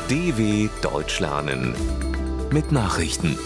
DW Deutsch lernen mit Nachrichten.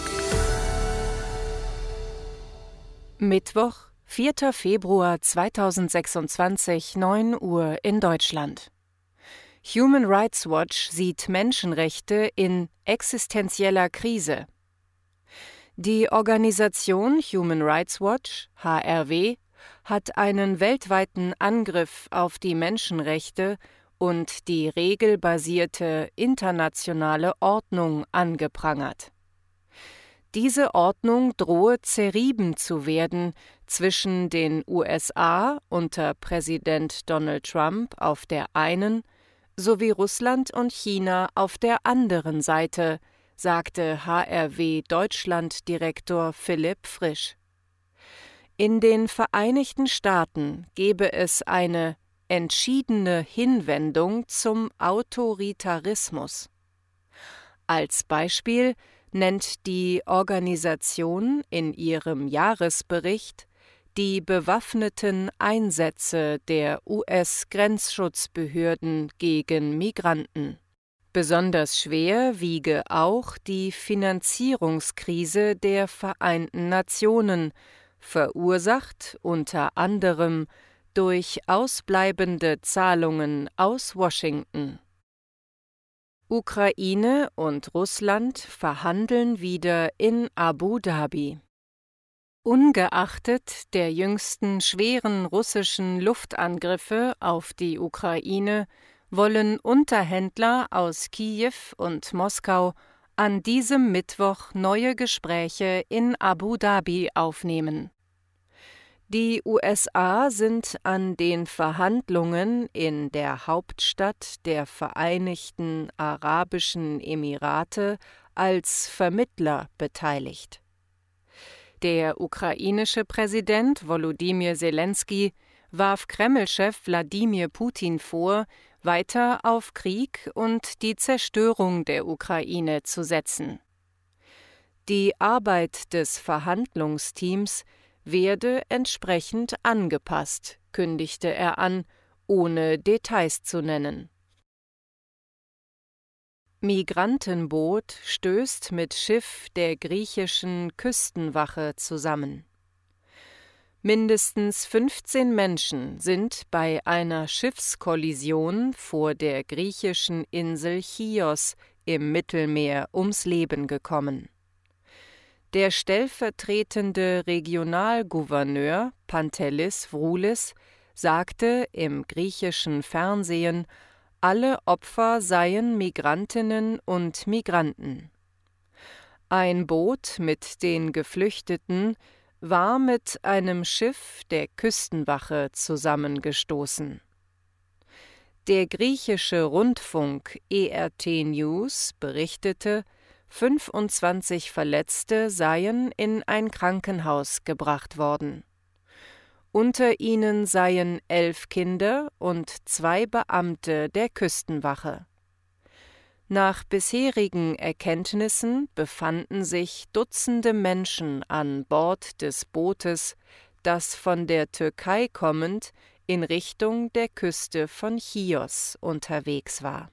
Mittwoch, 4. Februar 2026, 9 Uhr in Deutschland. Human Rights Watch sieht Menschenrechte in existenzieller Krise. Die Organisation Human Rights Watch, HRW, hat einen weltweiten Angriff auf die Menschenrechte und die regelbasierte internationale Ordnung angeprangert. Diese Ordnung drohe zerrieben zu werden zwischen den USA unter Präsident Donald Trump auf der einen sowie Russland und China auf der anderen Seite, sagte HRW-Deutschland-Direktor Philipp Frisch. In den Vereinigten Staaten gebe es eine entschiedene Hinwendung zum Autoritarismus. Als Beispiel nennt die Organisation in ihrem Jahresbericht die bewaffneten Einsätze der US-Grenzschutzbehörden gegen Migranten. Besonders schwer wiege auch die Finanzierungskrise der Vereinten Nationen, verursacht unter anderem durch ausbleibende Zahlungen aus Washington. Ukraine und Russland verhandeln wieder in Abu Dhabi. Ungeachtet der jüngsten schweren russischen Luftangriffe auf die Ukraine wollen Unterhändler aus Kiew und Moskau an diesem Mittwoch neue Gespräche in Abu Dhabi aufnehmen. Die USA sind an den Verhandlungen in der Hauptstadt der Vereinigten Arabischen Emirate als Vermittler beteiligt. Der ukrainische Präsident Volodymyr Selenskyj warf Kreml-Chef Wladimir Putin vor, weiter auf Krieg und die Zerstörung der Ukraine zu setzen. Die Arbeit des Verhandlungsteams werde entsprechend angepasst, kündigte er an, ohne Details zu nennen. Migrantenboot stößt mit Schiff der griechischen Küstenwache zusammen. Mindestens 15 Menschen sind bei einer Schiffskollision vor der griechischen Insel Chios im Mittelmeer ums Leben gekommen. Der stellvertretende Regionalgouverneur Pantelis Vroulis sagte im griechischen Fernsehen, alle Opfer seien Migrantinnen und Migranten. Ein Boot mit den Geflüchteten war mit einem Schiff der Küstenwache zusammengestoßen. Der griechische Rundfunk ERT News berichtete, 25 Verletzte seien in ein Krankenhaus gebracht worden. Unter ihnen seien 11 Kinder und 2 Beamte der Küstenwache. Nach bisherigen Erkenntnissen befanden sich Dutzende Menschen an Bord des Bootes, das von der Türkei kommend in Richtung der Küste von Chios unterwegs war.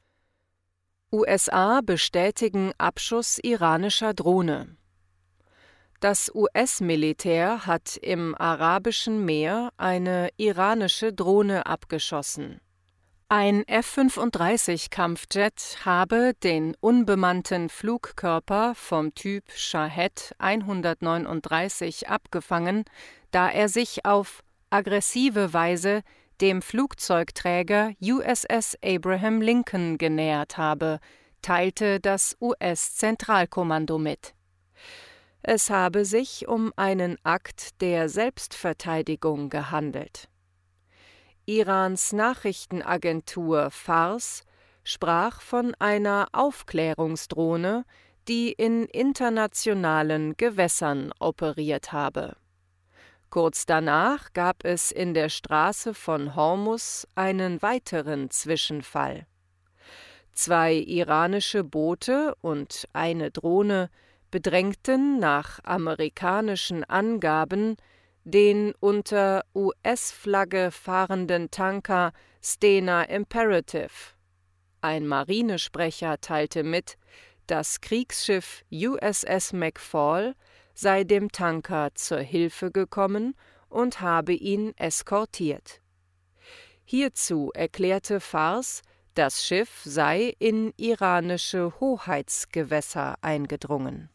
USA bestätigen Abschuss iranischer Drohne. Das US-Militär hat im Arabischen Meer eine iranische Drohne abgeschossen. Ein F-35-Kampfjet habe den unbemannten Flugkörper vom Typ Shahed 139 abgefangen, da er sich auf aggressive Weise dem Flugzeugträger USS Abraham Lincoln genähert habe, teilte das US-Zentralkommando mit. Es habe sich um einen Akt der Selbstverteidigung gehandelt. Irans Nachrichtenagentur Fars sprach von einer Aufklärungsdrohne, die in internationalen Gewässern operiert habe. Kurz danach gab es in der Straße von Hormuz einen weiteren Zwischenfall. 2 iranische Boote und eine Drohne bedrängten nach amerikanischen Angaben den unter US-Flagge fahrenden Tanker Stena Imperative. ein Marinesprecher teilte mit, das Kriegsschiff USS McFaul sei dem Tanker zur Hilfe gekommen und habe ihn eskortiert. Hierzu erklärte Fars, das Schiff sei in iranische Hoheitsgewässer eingedrungen.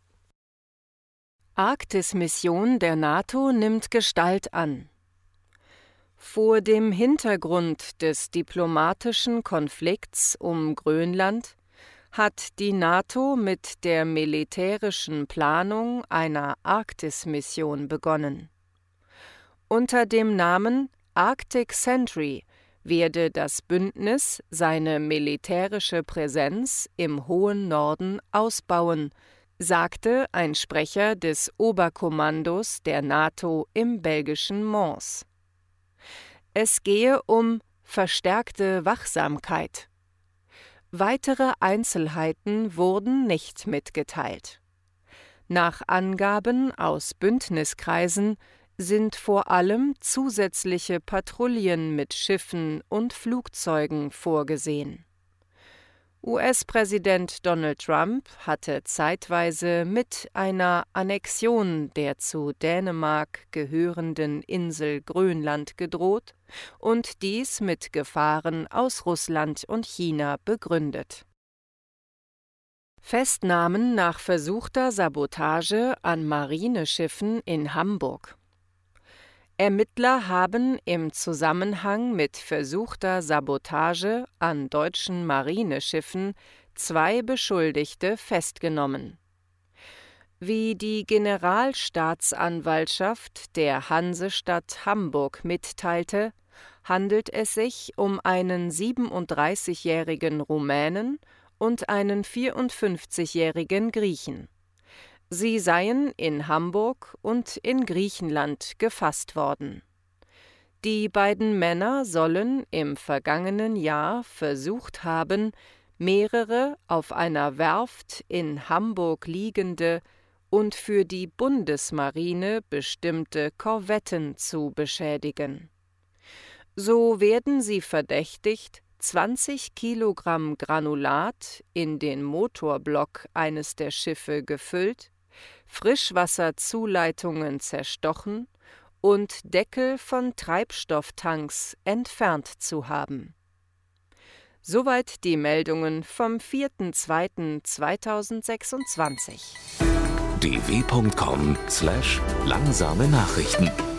Arktis-Mission der NATO nimmt Gestalt an. Vor dem Hintergrund des diplomatischen Konflikts um Grönland hat die NATO mit der militärischen Planung einer Arktis-Mission begonnen. Unter dem Namen Arctic Sentry werde das Bündnis seine militärische Präsenz im hohen Norden ausbauen, sagte ein Sprecher des Oberkommandos der NATO im belgischen Mons. Es gehe um verstärkte Wachsamkeit. Weitere Einzelheiten wurden nicht mitgeteilt. Nach Angaben aus Bündniskreisen sind vor allem zusätzliche Patrouillen mit Schiffen und Flugzeugen vorgesehen. US-Präsident Donald Trump hatte zeitweise mit einer Annexion der zu Dänemark gehörenden Insel Grönland gedroht und dies mit Gefahren aus Russland und China begründet. Festnahmen nach versuchter Sabotage an Marineschiffen in Hamburg. Ermittler haben im Zusammenhang mit versuchter Sabotage an deutschen Marineschiffen 2 Beschuldigte festgenommen. Wie die Generalstaatsanwaltschaft der Hansestadt Hamburg mitteilte, handelt es sich um einen 37-jährigen Rumänen und einen 54-jährigen Griechen. Sie seien in Hamburg und in Griechenland gefasst worden. Die beiden Männer sollen im vergangenen Jahr versucht haben, mehrere auf einer Werft in Hamburg liegende und für die Bundesmarine bestimmte Korvetten zu beschädigen. So werden sie verdächtigt, 20 Kilogramm Granulat in den Motorblock eines der Schiffe gefüllt, Frischwasserzuleitungen zerstochen und Deckel von Treibstofftanks entfernt zu haben. Soweit die Meldungen vom 4.2.2026. dw.com/langsame Nachrichten